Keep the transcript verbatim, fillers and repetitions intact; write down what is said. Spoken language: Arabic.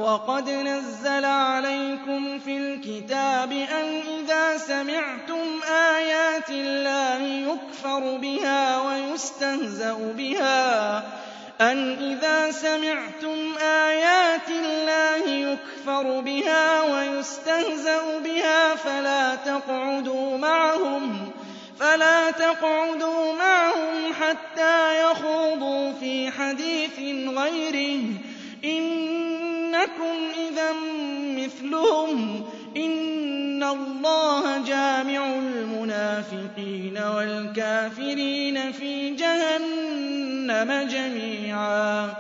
وَقَدْ نَزَّلَ عَلَيْكُمْ فِي الْكِتَابِ أَنْ إِذَا سَمِعْتُمْ آيَاتِ اللَّهِ يُكْفَرُ بِهَا وَيُسْتَهْزَأُ بِهَا أَنْ إِذَا سَمِعْتُمْ آيَاتِ اللَّهِ يُكْفَرُ بِهَا وَيُسْتَهْزَأُ بِهَا فَلَا تَقْعُدُوا مَعَهُمْ فَلَا تَقْعُدُوا مَعَهُمْ حَتَّىٰ يَخُوضُوا فِي حَدِيثٍ غَيْرِهِ ۚ إِنَّكُمْ إِذًا مِّثْلُهُمْ ۗ إِنَّ اللَّهَ جَامِعُ الْمُنَافِقِينَ وَالْكَافِرِينَ فِي جَهَنَّمَ جَمِيعًا